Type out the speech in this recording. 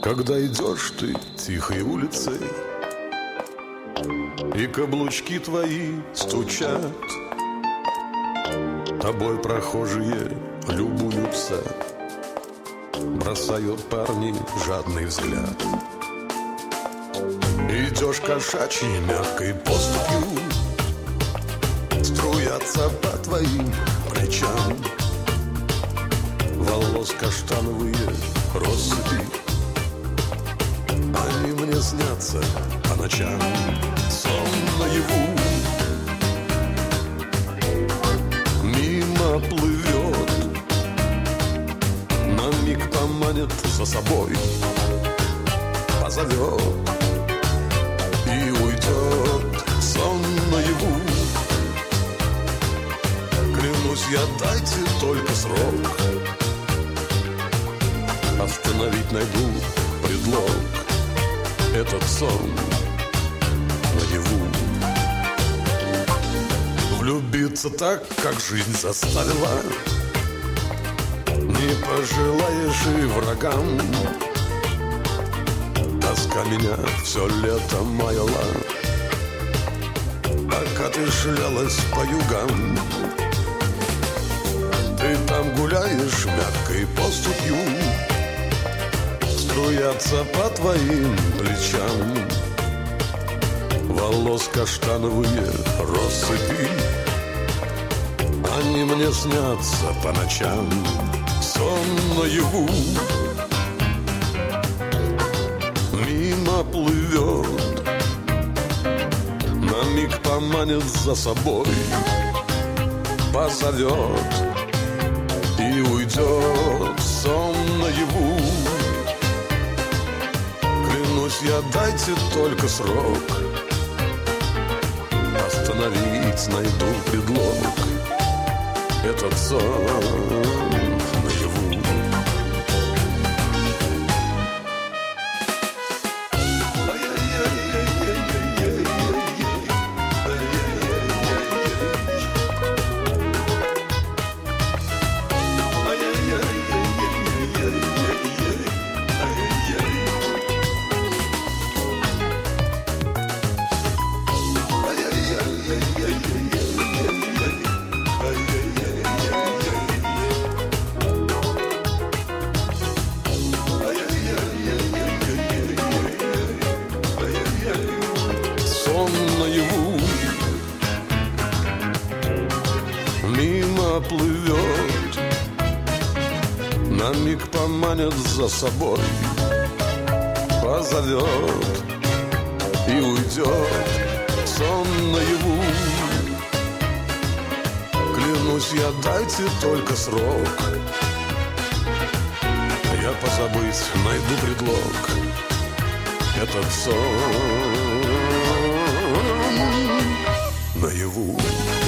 Когда идешь ты тихой улицей, и каблучки твои стучат, тобой прохожие любуются, бросают парни жадный взгляд. Идешь кошачьей мягкой поступью, струятся по твоим плечам волос каштановые россыпи. Они мне снятся по ночам, сон наяву. Мимо плывет, на миг поманит за собой, позовет и уйдет сон наяву. Клянусь я, дайте только срок, остановить найду предлог. Этот сон наяву. Влюбиться так, как жизнь заставила, не пожелаешь и врагам. Тоска меня все лето маяла, пока ты шлялась по югам. Ты там гуляешь мягкой поступью, струятся по твоим плечам волос каштановые россыпи. Они мне снятся по ночам, сон наяву. Мимо плывет, на миг поманит за собой, позовет и уйдет сон наяву. Клянусь я, дайте только срок, остановить найду предлог. Этот сон наяву. Мимо плывет, на миг поманит за собой, позовет и уйдет сон наяву. Клянусь я, дайте только срок, я позабыть найду предлог. Этот сон наяву.